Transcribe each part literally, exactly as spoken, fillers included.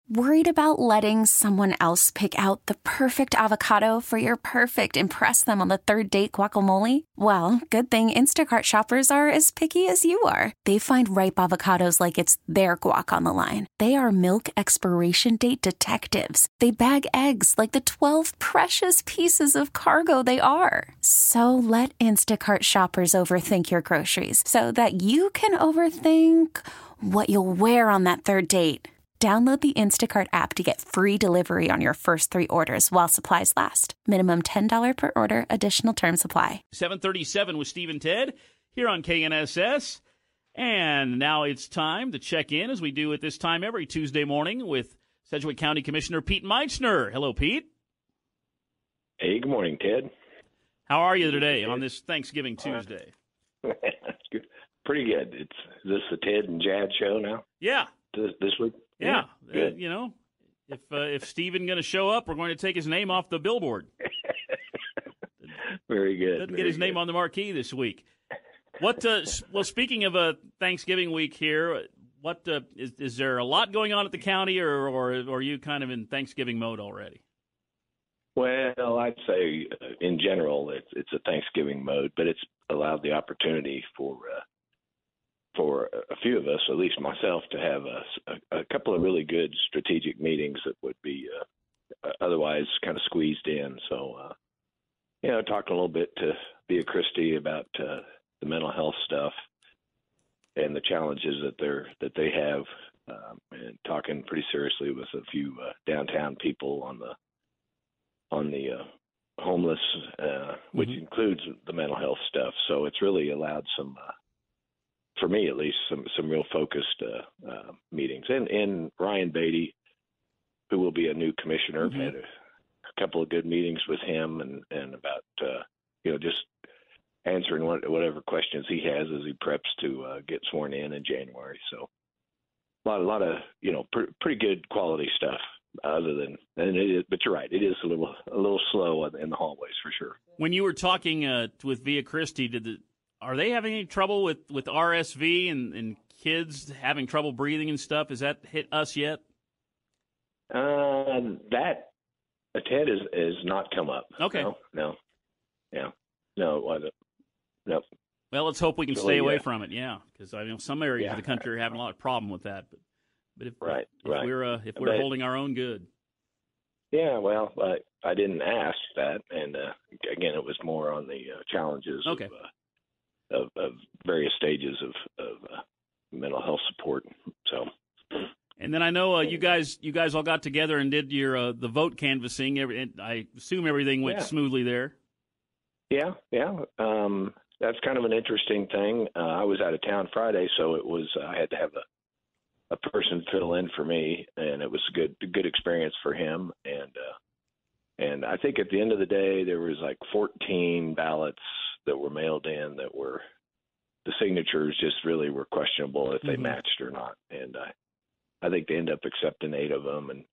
Worried about letting someone else pick out the perfect avocado for your perfect impress them on the third date guacamole? Well, good thing Instacart shoppers are as picky as you are. They find ripe avocados like it's their guac on the line. They are milk expiration date detectives. They bag eggs like the twelve precious pieces of cargo they are. So let Instacart shoppers overthink your groceries so that you can overthink what you'll wear on that third date. Download the Instacart app to get free delivery on your first three orders while supplies last. Minimum ten dollars per order. Additional terms apply. seven thirty-seven with Steve and Ted here on K N S S. And now it's time to check in, as we do at this time every Tuesday morning, with Sedgwick County Commissioner Pete Meitzner. Hello, Pete. Hey, good morning, Ted. How are you today on this Thanksgiving Tuesday? Good. Pretty good. It's is this the Ted and Jad show now? Yeah. This, this week? Yeah, yeah. Uh, you know, if uh, if Steven going to show up, we're going to take his name off the billboard. Very good. Doesn't Very get his good. name on the marquee this week. What? Uh, well, speaking of uh, Thanksgiving week here, what uh, is is there a lot going on at the county, or, or or are you kind of in Thanksgiving mode already? Well, I'd say uh, in general it's it's a Thanksgiving mode, but it's allowed the opportunity for. Uh, for a few of us, at least myself, to have a, a, a couple of really good strategic meetings that would be uh, otherwise kind of squeezed in. So, uh, you know, talking a little bit to Bea Christie about uh, the mental health stuff and the challenges that they're that they have, um, and talking pretty seriously with a few uh, downtown people on the on the uh, homeless, uh, which mm-hmm. includes the mental health stuff. So it's really allowed some. Uh, for me at least, some, some real focused uh, uh, meetings. And, and Ryan Beatty, who will be a new commissioner, mm-hmm. I've had a, a couple of good meetings with him and, and about, uh, you know, just answering what, whatever questions he has as he preps to uh, get sworn in in January. So a lot, a lot of, you know, pr- pretty good quality stuff other than, and it is, but you're right, it is a little, a little slow in the hallways for sure. When you were talking uh, with Bea Christie, did the, Are they having any trouble with, with R S V and, and kids having trouble breathing and stuff? Has that hit us yet? Uh, that, uh, Ted, is, is not come up. Okay. No, no. Yeah. No, it wasn't. Nope. Well, let's hope we can So, stay away yeah. from it, yeah, because I know some areas Yeah. of the country are having a lot of problem with that. But, but if, Right, if right. we're, uh, if we're But- holding our own good. Yeah, well, I, I didn't ask that. And, uh, again, it was more on the uh, challenges Okay. of, uh, Of, of various stages of, of uh, mental health support. So, And then I know uh, you guys you guys all got together and did your uh, the vote canvassing. Every, and I assume everything went Yeah. smoothly there. yeah, yeah, um, that's kind of an interesting thing. Uh, I was out of town Friday, so it was uh, I had to have a, a person fill in for me, and it was a good a good experience for him. And uh, and I think at the end of the day, there was like fourteen ballots that were mailed in that were the signatures just really were questionable if they Mhm. matched or not. And I, I think they ended up accepting eight of them, and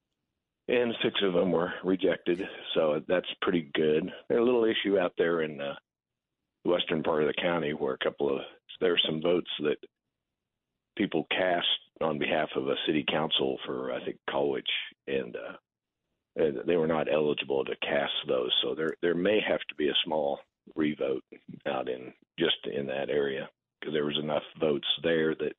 and six of them were rejected. So that's pretty good. There's a little issue out there in uh, the western part of the county where a couple of there are some votes that people cast on behalf of a city council for I think Colwich, and uh, and they were not eligible to cast those. So there there may have to be a small revote out in just in that area because there was enough votes there that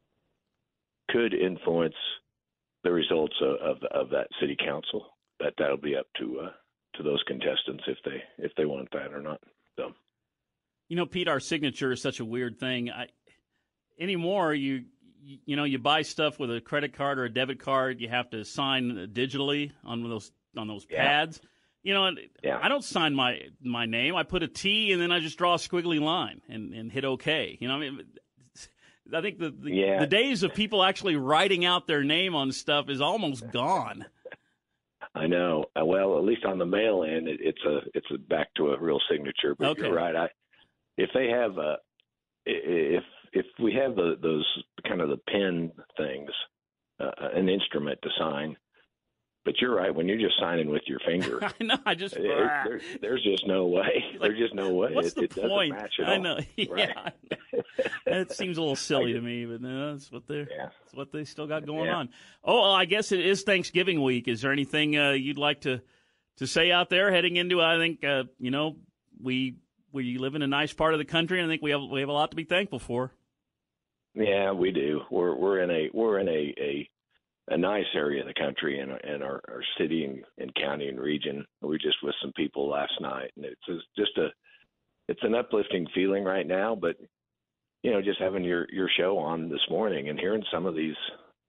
could influence the results of of, of that city council. But that'll be up to uh, to those contestants if they if they want that or not. So, You know, Pete, our signature is such a weird thing. I, anymore, you you know, you buy stuff with a credit card or a debit card, you have to sign digitally on those on those Yeah. pads. You know, and Yeah. I don't sign my my name. I put a T and then I just draw a squiggly line and, and hit OK. You know, I mean, I think the the, Yeah. the days of people actually writing out their name on stuff is almost gone. I know. Uh, Well, at least on the mail in, it, it's a it's a back to a real signature. But Okay. you're right. I if they have a if if we have the, those kind of the pen things, uh, an instrument to sign, but you're right. When you're just signing with your finger, I know. I just it, there's, there's just no way. Like, there's just no way. What's it, the it point? Doesn't match at I all. know. Right? Yeah. It seems a little silly to me, but no, that's what they're. Yeah. That's what they still got going Yeah. on. Oh, well, I guess it is Thanksgiving week. Is there anything uh, you'd like to to say out there heading into? I think uh, you know we we live in a nice part of the country, and I think we have we have a lot to be thankful for. Yeah, we do. We're we're in a we're in a a, a nice area of the country, in in our, our city and, and county and region. We were just with some people last night, and it's just a it's an uplifting feeling right now. But you know, just having your your show on this morning and hearing some of these,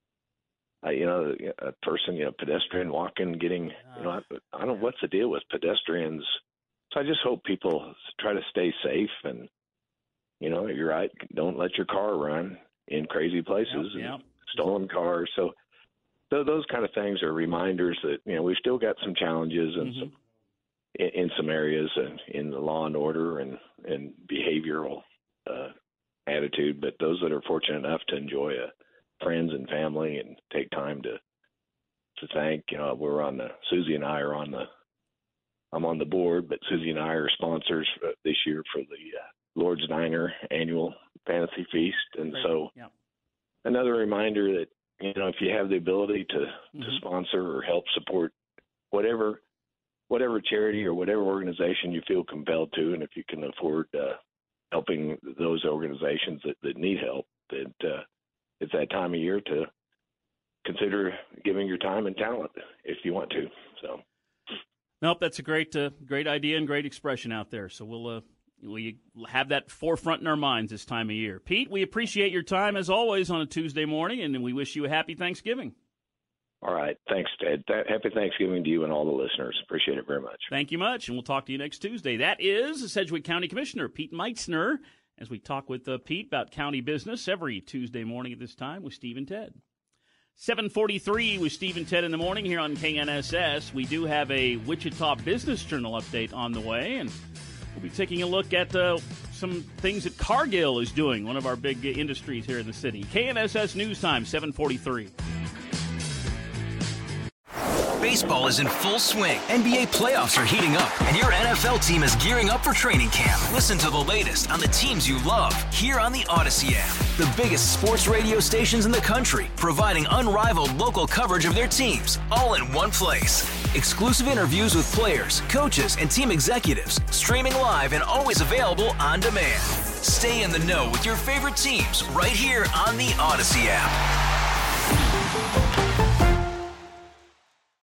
uh, you know, a person, you know, pedestrian walking, getting, you know, I, I don't know what's the deal with pedestrians. So I just hope people try to stay safe and. You know, you're right. Don't let your car run in crazy places Yep, and yep. stolen cars. So, so those kind of things are reminders that, you know, we've still got some challenges and Mm-hmm. some, in, in some areas and in the law and order and, and behavioral uh, attitude. But those that are fortunate enough to enjoy a friends and family and take time to to thank, you know, we're on the Susie and I are on the I'm on the board, but Susie and I are sponsors for this year for the uh, Lord's Diner annual fantasy feast. And Great. so Yeah. another reminder that, you know, if you have the ability to, Mm-hmm. to sponsor or help support whatever whatever charity or whatever organization you feel compelled to, and if you can afford uh, helping those organizations that, that need help, that uh, it's that time of year to consider giving your time and talent if you want to. So. Nope, that's a great, uh, great idea and great expression out there. So we'll uh, we have that forefront in our minds this time of year. Pete, we appreciate your time as always on a Tuesday morning, and we wish you a happy Thanksgiving. All right, thanks, Ted. Th- happy Thanksgiving to you and all the listeners. Appreciate it very much. Thank you much, and we'll talk to you next Tuesday. That is Sedgwick County Commissioner Pete Meitzner, as we talk with uh, Pete about county business every Tuesday morning at this time with Steve and Ted. seven forty-three with Steve and Ted in the morning here on K N S S. We do have a Wichita Business Journal update on the way, and we'll be taking a look at uh, some things that Cargill is doing, one of our big uh, industries here in the city. K N S S News Time, seven forty-three. Baseball is in full swing. N B A playoffs are heating up, and your N F L team is gearing up for training camp. Listen to the latest on the teams you love here on the Odyssey app. The biggest sports radio stations in the country, providing unrivaled local coverage of their teams, all in one place. Exclusive interviews with players, coaches, and team executives, streaming live and always available on demand. Stay in the know with your favorite teams right here on the Odyssey app.